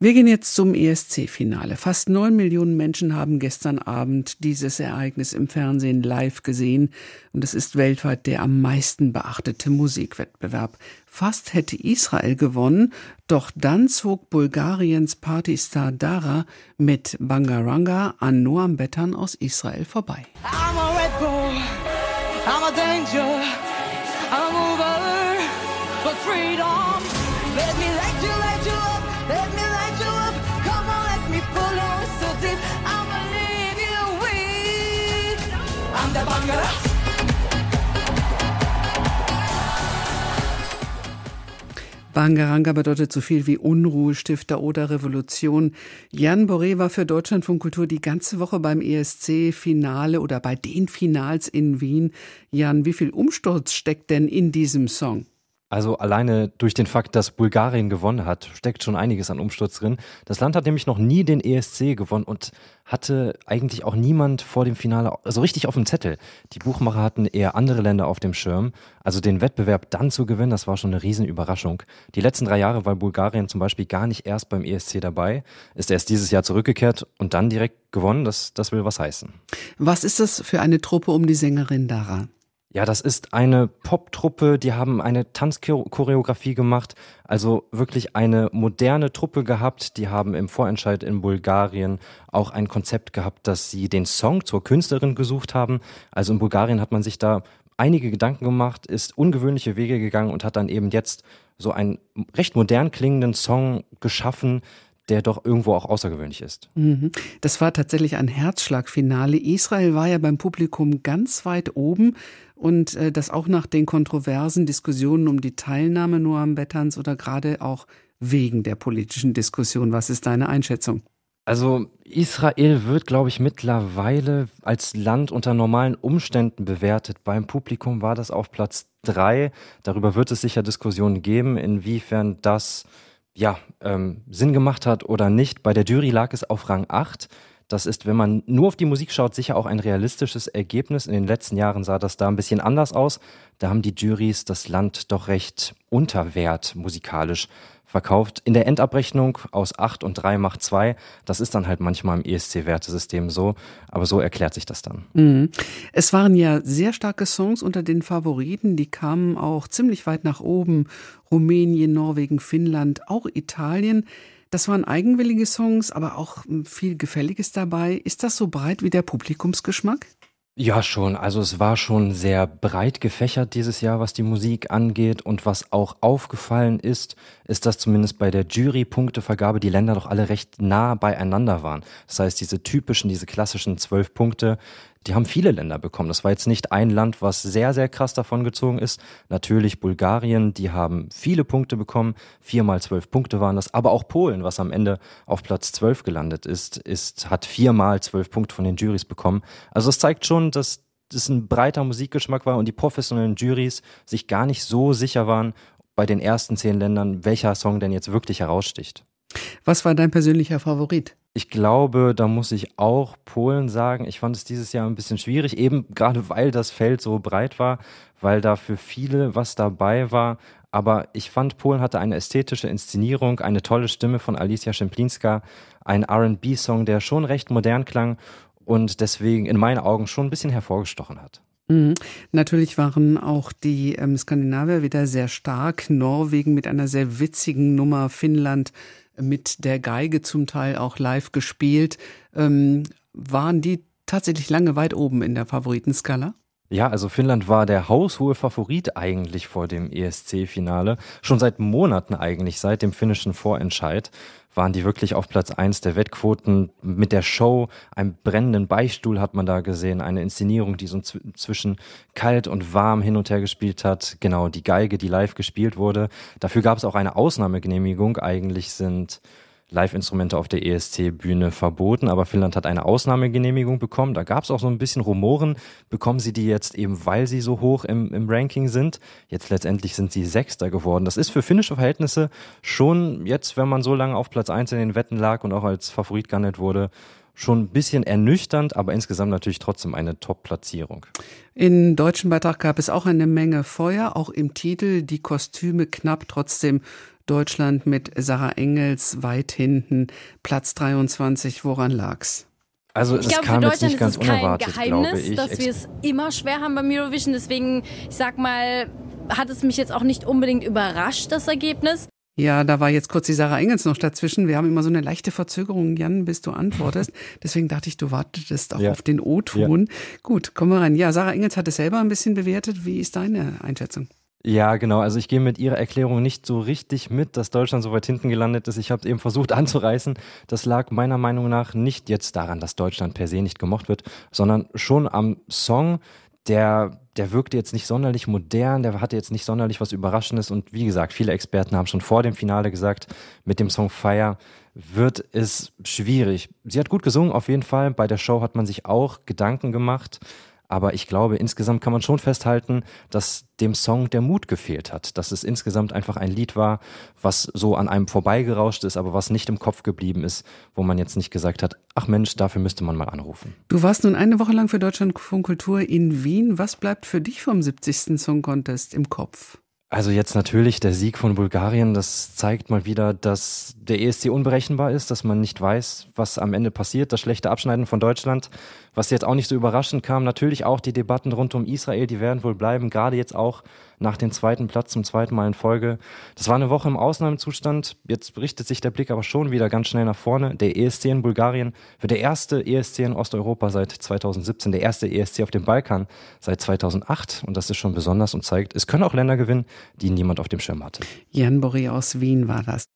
Wir gehen jetzt zum ESC-Finale. Fast 9 Millionen Menschen haben gestern Abend dieses Ereignis im Fernsehen live gesehen. Und es ist weltweit der am meisten beachtete Musikwettbewerb. Fast hätte Israel gewonnen, doch dann zog Bulgariens Partystar Dara mit Bangaranga an Noam Bettan aus Israel vorbei. I'm a Red Bull, I'm a danger, I'm a mover, but freedom, let me light you up, let me light you up, come on, let me pull you so deep, I'ma leave you weak, I'm the Bangara. Bangaranga bedeutet so viel wie Unruhestifter oder Revolution. Jan Boré war für Deutschlandfunk Kultur die ganze Woche beim ESC-Finale oder bei den Finals in Wien. Jan, wie viel Umsturz steckt denn in diesem Song? Also alleine durch den Fakt, dass Bulgarien gewonnen hat, steckt schon einiges an Umsturz drin. Das Land hat nämlich noch nie den ESC gewonnen und hatte eigentlich auch niemand vor dem Finale so richtig auf dem Zettel. Die Buchmacher hatten eher andere Länder auf dem Schirm. Also den Wettbewerb dann zu gewinnen, das war schon eine Riesenüberraschung. Die letzten 3 Jahre war Bulgarien zum Beispiel gar nicht erst beim ESC dabei, ist erst dieses Jahr zurückgekehrt und dann direkt gewonnen. Das will was heißen. Was ist das für eine Truppe um die Sängerin Dara? Ja, das ist eine Poptruppe, die haben eine Tanzchoreografie gemacht, also wirklich eine moderne Truppe gehabt. Die haben im Vorentscheid in Bulgarien auch ein Konzept gehabt, dass sie den Song zur Künstlerin gesucht haben. Also in Bulgarien hat man sich da einige Gedanken gemacht, ist ungewöhnliche Wege gegangen und hat dann eben jetzt so einen recht modern klingenden Song geschaffen, der doch irgendwo auch außergewöhnlich ist. Das war tatsächlich ein Herzschlagfinale. Israel war ja beim Publikum ganz weit oben und das auch nach den kontroversen Diskussionen um die Teilnahme Noam Bettans oder gerade auch wegen der politischen Diskussion. Was ist deine Einschätzung? Also Israel wird, glaube ich, mittlerweile als Land unter normalen Umständen bewertet. Beim Publikum war das auf Platz 3. Darüber wird es sicher Diskussionen geben, inwiefern das Sinn gemacht hat oder nicht. Bei der Jury lag es auf Rang 8. Das ist, wenn man nur auf die Musik schaut, sicher auch ein realistisches Ergebnis. In den letzten Jahren sah das da ein bisschen anders aus. Da haben die Jurys das Land doch recht unter Wert musikalisch verkauft. In der Endabrechnung aus 8 und 3 macht 2. Das ist dann halt manchmal im ESC-Wertesystem so. Aber so erklärt sich das dann. Es waren ja sehr starke Songs unter den Favoriten. Die kamen auch ziemlich weit nach oben. Rumänien, Norwegen, Finnland, auch Italien. Das waren eigenwillige Songs, aber auch viel Gefälliges dabei. Ist das so breit wie der Publikumsgeschmack? Ja, schon. Also es war schon sehr breit gefächert dieses Jahr, was die Musik angeht. Und was auch aufgefallen ist, dass zumindest bei der Jury-Punktevergabe die Länder doch alle recht nah beieinander waren. Das heißt, diese klassischen 12 Punkte, die haben viele Länder bekommen. Das war jetzt nicht ein Land, was sehr, sehr krass davongezogen ist. Natürlich Bulgarien, die haben viele Punkte bekommen. 4 mal 12 Punkte waren das. Aber auch Polen, was am Ende auf Platz 12 gelandet ist, hat 4 mal 12 Punkte von den Jurys bekommen. Also es zeigt schon, dass das ein breiter Musikgeschmack war und die professionellen Jurys sich gar nicht so sicher waren bei den ersten 10 Ländern, welcher Song denn jetzt wirklich heraussticht. Was war dein persönlicher Favorit? Ich glaube, da muss ich auch Polen sagen. Ich fand es dieses Jahr ein bisschen schwierig, eben gerade weil das Feld so breit war, weil da für viele was dabei war. Aber ich fand, Polen hatte eine ästhetische Inszenierung, eine tolle Stimme von Alicja Szemplińska, ein R&B-Song, der schon recht modern klang und deswegen in meinen Augen schon ein bisschen hervorgestochen hat. Natürlich waren auch die Skandinavier wieder sehr stark. Norwegen mit einer sehr witzigen Nummer, Finnland mit der Geige zum Teil auch live gespielt. Waren die tatsächlich lange weit oben in der Favoritenskala? Ja, also Finnland war der haushohe Favorit eigentlich vor dem ESC-Finale. Schon seit Monaten eigentlich, seit dem finnischen Vorentscheid, waren die wirklich auf Platz 1 der Wettquoten mit der Show. Einen brennenden Beichtstuhl hat man da gesehen, eine Inszenierung, die so zwischen kalt und warm hin und her gespielt hat. Genau, die Geige, die live gespielt wurde. Dafür gab es auch eine Ausnahmegenehmigung. Eigentlich sind Live-Instrumente auf der ESC-Bühne verboten, aber Finnland hat eine Ausnahmegenehmigung bekommen. Da gab es auch so ein bisschen Rumoren. Bekommen sie die jetzt eben, weil sie so hoch im Ranking sind? Jetzt letztendlich sind sie Sechster geworden. Das ist für finnische Verhältnisse schon jetzt, wenn man so lange auf Platz 1 in den Wetten lag und auch als Favorit gehandelt wurde, schon ein bisschen ernüchternd, aber insgesamt natürlich trotzdem eine Top-Platzierung. Im deutschen Beitrag gab es auch eine Menge Feuer, auch im Titel, die Kostüme knapp, trotzdem Deutschland mit Sarah Engels weit hinten, Platz 23, woran lag's? Also ich glaube, kam für jetzt nicht Deutschland ist ganz es kein unerwartet, Geheimnis, dass wir es immer schwer haben beim Eurovision. Deswegen, ich sag mal, hat es mich jetzt auch nicht unbedingt überrascht, das Ergebnis. Ja, da war jetzt kurz die Sarah Engels noch dazwischen. Wir haben immer so eine leichte Verzögerung, Jan, bis du antwortest. Deswegen dachte ich, du wartetest auch auf den O-Ton. Ja. Gut, kommen wir rein. Ja, Sarah Engels hat es selber ein bisschen bewertet. Wie ist deine Einschätzung? Ja, genau. Also ich gehe mit Ihrer Erklärung nicht so richtig mit, dass Deutschland so weit hinten gelandet ist. Ich habe es eben versucht anzureißen. Das lag meiner Meinung nach nicht jetzt daran, dass Deutschland per se nicht gemocht wird, sondern schon am Song. Der wirkte jetzt nicht sonderlich modern, der hatte jetzt nicht sonderlich was Überraschendes. Und wie gesagt, viele Experten haben schon vor dem Finale gesagt, mit dem Song Fire wird es schwierig. Sie hat gut gesungen, auf jeden Fall. Bei der Show hat man sich auch Gedanken gemacht. Aber ich glaube, insgesamt kann man schon festhalten, dass dem Song der Mut gefehlt hat. Dass es insgesamt einfach ein Lied war, was so an einem vorbeigerauscht ist, aber was nicht im Kopf geblieben ist, wo man jetzt nicht gesagt hat, ach Mensch, dafür müsste man mal anrufen. Du warst nun eine Woche lang für Deutschlandfunk Kultur in Wien. Was bleibt für dich vom 70. Song Contest im Kopf? Also jetzt natürlich der Sieg von Bulgarien, das zeigt mal wieder, dass der ESC unberechenbar ist, dass man nicht weiß, was am Ende passiert. Das schlechte Abschneiden von Deutschland, was jetzt auch nicht so überraschend kam. Natürlich auch die Debatten rund um Israel, die werden wohl bleiben, gerade jetzt auch nach dem zweiten Platz zum zweiten Mal in Folge. Das war eine Woche im Ausnahmezustand. Jetzt richtet sich der Blick aber schon wieder ganz schnell nach vorne. Der ESC in Bulgarien wird der erste ESC in Osteuropa seit 2017, der erste ESC auf dem Balkan seit 2008. Und das ist schon besonders und zeigt, es können auch Länder gewinnen, die niemand auf dem Schirm hatte. Jan Boré aus Wien war das.